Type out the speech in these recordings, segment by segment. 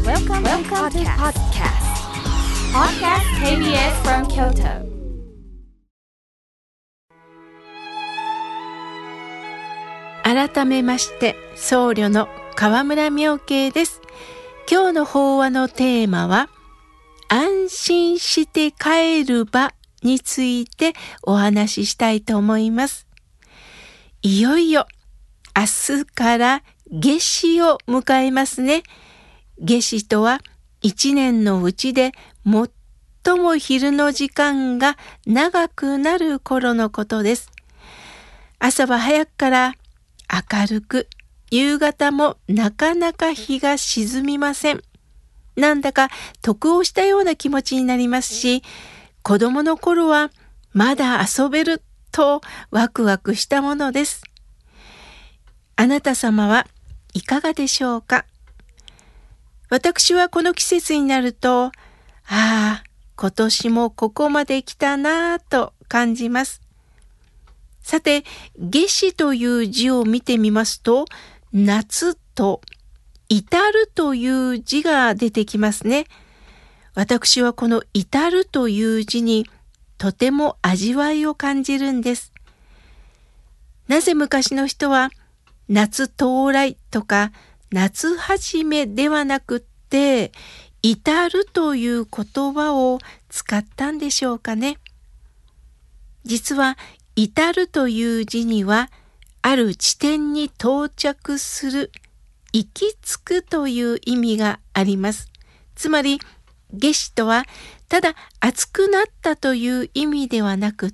Welcome to podcast. Podcast KBS from Kyoto. 改めまして僧侶の河村妙慶です。今日の法話のテーマは安心して帰る場についてお話ししたいと思います。いよいよ明日から夏至を迎えますね。夏至とは一年のうちで最も昼の時間が長くなる頃のことです。朝は早くから明るく、夕方もなかなか日が沈みません。なんだか得をしたような気持ちになりますし、子供の頃はまだ遊べるとワクワクしたものです。あなた様はいかがでしょうか。私はこの季節になると、今年もここまで来たなぁと感じます。さて、夏至という字を見てみますと、夏と至るという字が出てきますね。私はこの至るという字にとても味わいを感じるんです。なぜ昔の人は夏到来とか夏始めではなくって至るという言葉を使ったんでしょうかね。実は至るという字にはある地点に到着する、行き着くという意味があります。つまり夏至とはただ暑くなったという意味ではなくって、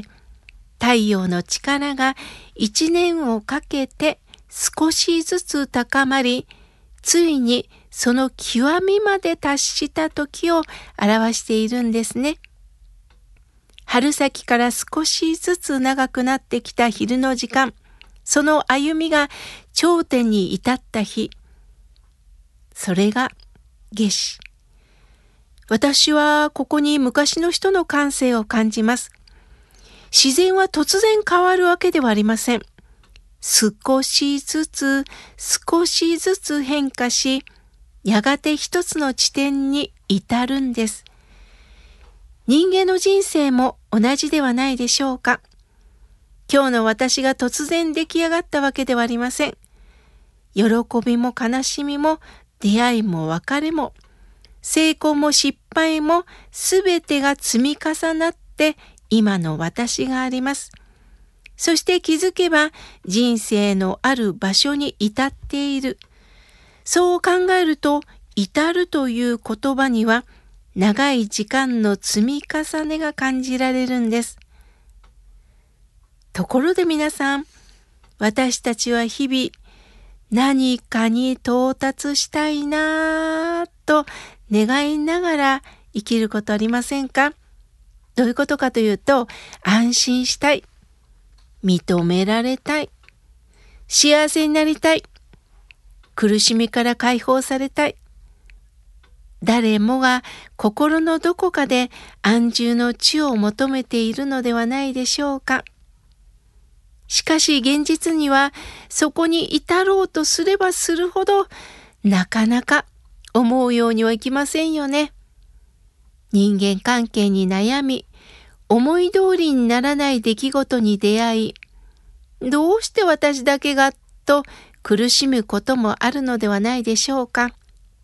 太陽の力が一年をかけて少しずつ高まり、ついにその極みまで達した時を表しているんですね。春先から少しずつ長くなってきた昼の時間、その歩みが頂点に至った日、それが夏至。私はここに昔の人の感性を感じます。自然は突然変わるわけではありません。少しずつ変化し、やがて一つの地点に至るんです。人間の人生も同じではないでしょうか。今日の私が突然出来上がったわけではありません。喜びも悲しみも出会いも別れも成功も失敗もすべてが積み重なって今の私があります。そして気づけば人生のある場所に至っている。そう考えると、至るという言葉には長い時間の積み重ねが感じられるんです。ところで皆さん、私たちは日々何かに到達したいなぁと願いながら生きることありませんか？どういうことかというと、安心したい。認められたい。幸せになりたい。苦しみから解放されたい。誰もが心のどこかで安住の地を求めているのではないでしょうか。しかし現実にはそこに至ろうとすればするほどなかなか思うようにはいきませんよね。人間関係に悩み、思い通りにならない出来事に出会い、どうして私だけがと苦しむこともあるのではないでしょうか。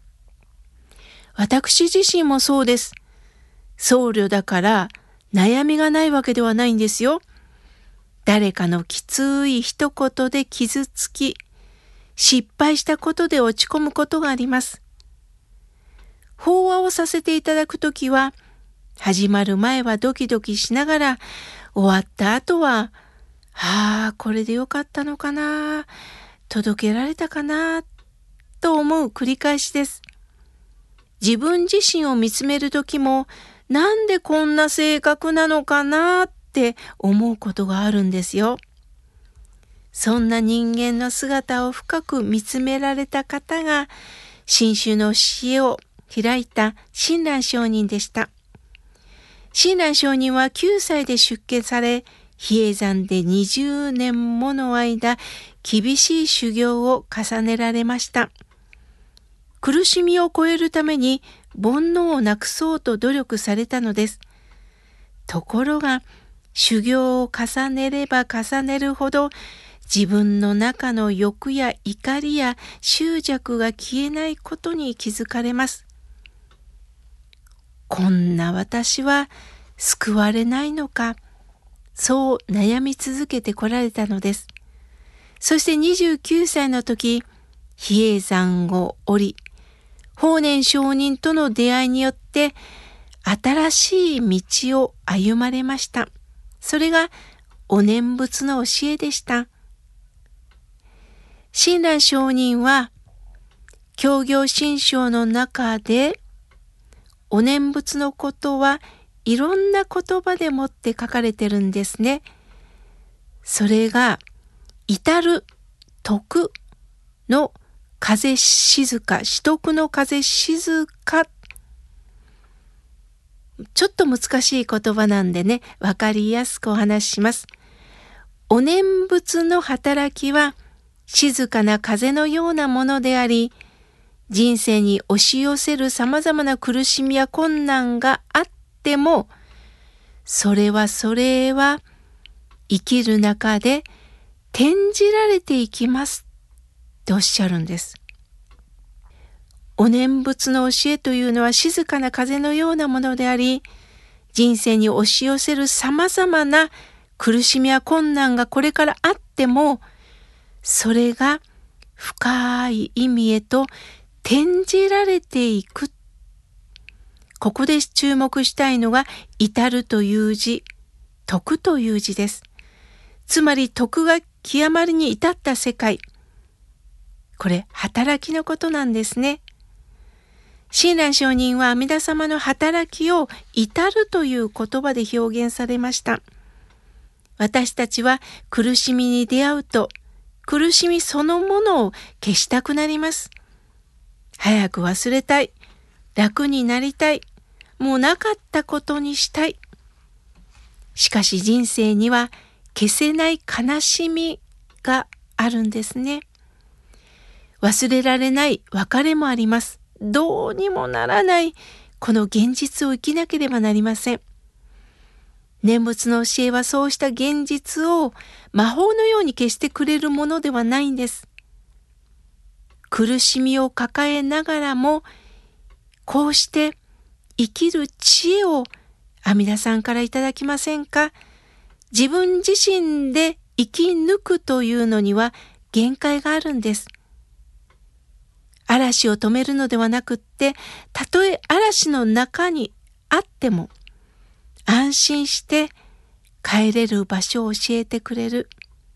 私自身もそうです。僧侶だから悩みがないわけではないんですよ。誰かのきつい一言で傷つき、失敗したことで落ち込むことがあります。法話をさせていただくときは、始まる前はドキドキしながら、終わった後は、これでよかったのかな、届けられたかな、と思う繰り返しです。自分自身を見つめるときも、なんでこんな性格なのかなって思うことがあるんですよ。そんな人間の姿を深く見つめられた方が、真宗の教えを開いた親鸞上人でした。親鸞上人は9歳で出家され、比叡山で20年もの間、厳しい修行を重ねられました。 苦しみを超えるために煩悩をなくそうと努力されたのです。ところが修行を重ねれば重ねるほど自分の中の欲や怒りや執着が消えないことに気づかれます。こんな私は救われないのか、そう悩み続けてこられたのです。そして29歳の時、比叡山を降り、法然上人との出会いによって新しい道を歩まれました。それがお念仏の教えでした。親鸞上人は教行信証の中でお念仏のことはいろんな言葉でもって書かれてるんですね。それが至る徳の風静か、至徳の風静か。ちょっと難しい言葉なんでね、わかりやすくお話しします。お念仏の働きは静かな風のようなものであり、人生に押し寄せるさまざまな苦しみや困難があっても、それは生きる中で転じられていきますとおっしゃるんです。お念仏の教えというのは静かな風のようなものであり、人生に押し寄せるさまざまな苦しみや困難がこれからあっても、それが深い意味へと転じられていく。ここで注目したいのが至るという字、徳という字です。つまり徳が極まりに至った世界。これ働きのことなんですね。親鸞上人は阿弥陀様の働きを至るという言葉で表現されました。私たちは苦しみに出会うと、苦しみそのものを消したくなります。早く忘れたい。楽になりたい。もうなかったことにしたい。しかし人生には消せない悲しみがあるんですね。忘れられない別れもあります。どうにもならないこの現実を生きなければなりません。念仏の教えはそうした現実を魔法のように消してくれるものではないんです。苦しみを抱えながらも、こうして生きる知恵を阿弥陀さんからいただきませんか。自分自身で生き抜くというのには限界があるんです。嵐を止めるのではなくって、たとえ嵐の中にあっても、安心して帰れる場所を教えてくれる。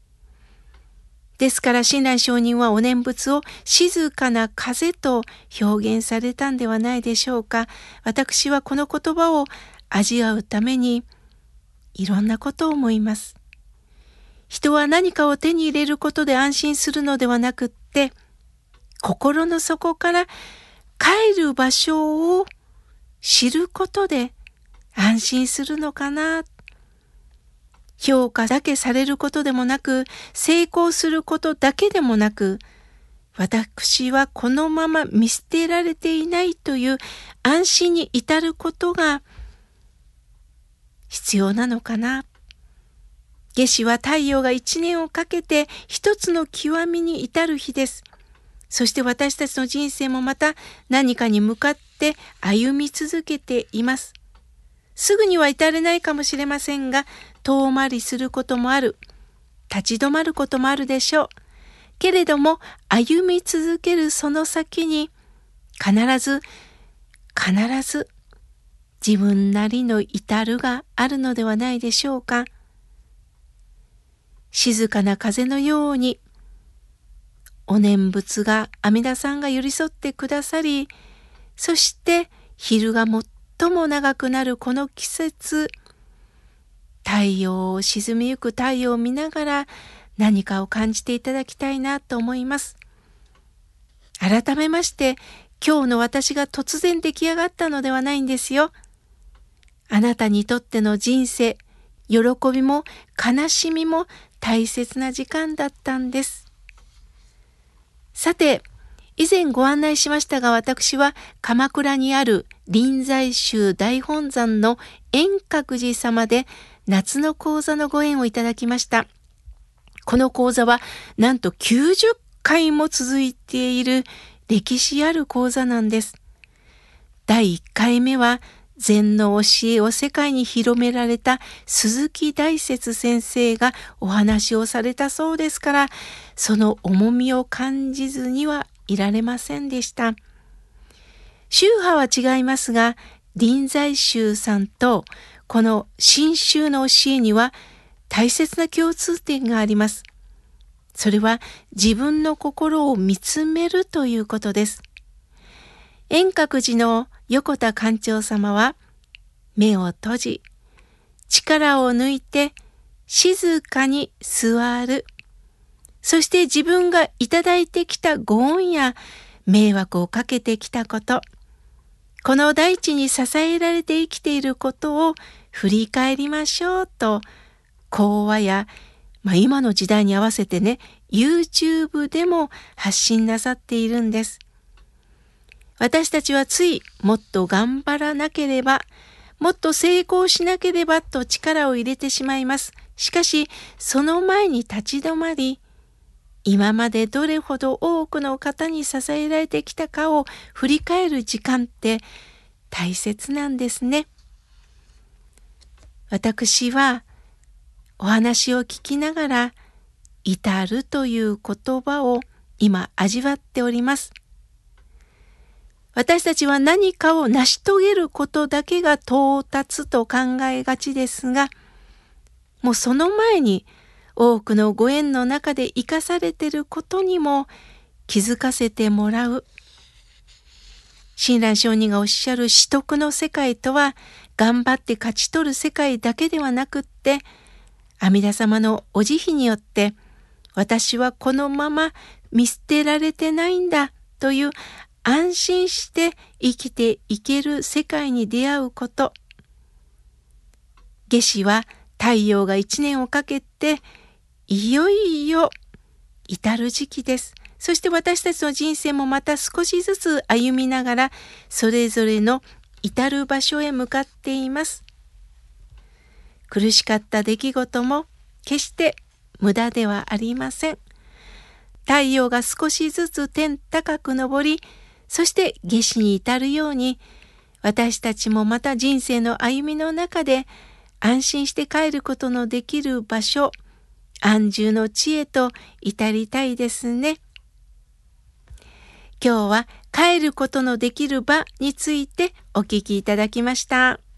ですから親鸞上人はお念仏を静かな風と表現されたんではないでしょうか。私はこの言葉を味わうためにいろんなことを思います。人は何かを手に入れることで安心するのではなくって、心の底から帰る場所を知ることで安心するのかな。評価だけされることでもなく、成功することだけでもなく、私はこのまま見捨てられていないという安心に至ることが必要なのかな。夏至は太陽が1年をかけて一つの極みに至る日です。そして私たちの人生もまた何かに向かって歩み続けています。すぐには至れないかもしれませんが、遠回りすることもある。立ち止まることもあるでしょう。けれども歩み続けるその先に必ず自分なりの至るがあるのではないでしょうか。静かな風のようにお念仏が阿弥陀さんが寄り添ってくださり、そして昼が最も長くなるこの季節、沈みゆく太陽を見ながら何かを感じていただきたいなと思います。改めまして今日の私が突然出来上がったのではないんですよ。あなたにとっての人生、喜びも悲しみも大切な時間だったんです。さて、 以前ご案内しましたが、私は鎌倉にある臨済宗大本山の円覚寺様で夏の講座のご縁をいただきました。この講座はなんと90回も続いている歴史ある講座なんです。第1回目は禅の教えを世界に広められた鈴木大拙先生がお話をされたそうですから、その重みを感じずにはいられませんでした。宗派は違いますが、臨済宗さんとこの真宗の教えには大切な共通点があります。それは自分の心を見つめるということです。円覚寺の横田館長様は、目を閉じ、力を抜いて静かに座る。そして自分がいただいてきたご恩や迷惑をかけてきたこと、この大地に支えられて生きていることを振り返りましょうと、講話や、今の時代に合わせてね、YouTube でも発信なさっているんです。私たちはついもっと頑張らなければ、もっと成功しなければと力を入れてしまいます。しかし、その前に立ち止まり、今までどれほど多くの方に支えられてきたかを振り返る時間って大切なんですね。私はお話を聞きながら、至るという言葉を今味わっております。私たちは何かを成し遂げることだけが到達と考えがちですが、もうその前に多くのご縁の中で生かされていることにも気づかせてもらう。親鸞上人がおっしゃる至徳の世界とは、頑張って勝ち取る世界だけではなくって、阿弥陀様のお慈悲によって、私はこのまま見捨てられてないんだという安心して生きていける世界に出会うこと。夏至は太陽が1年をかけていよいよ至る時期です。そして私たちの人生もまた少しずつ歩みながら、それぞれの至る場所へ向かっています。苦しかった出来事も決して無駄ではありません。太陽が少しずつ天高く昇り、そして夏至に至るように、私たちもまた人生の歩みの中で安心して帰ることのできる場所、安住の地へと至りたいですね。今日は帰ることのできる場についてお聞きいただきました。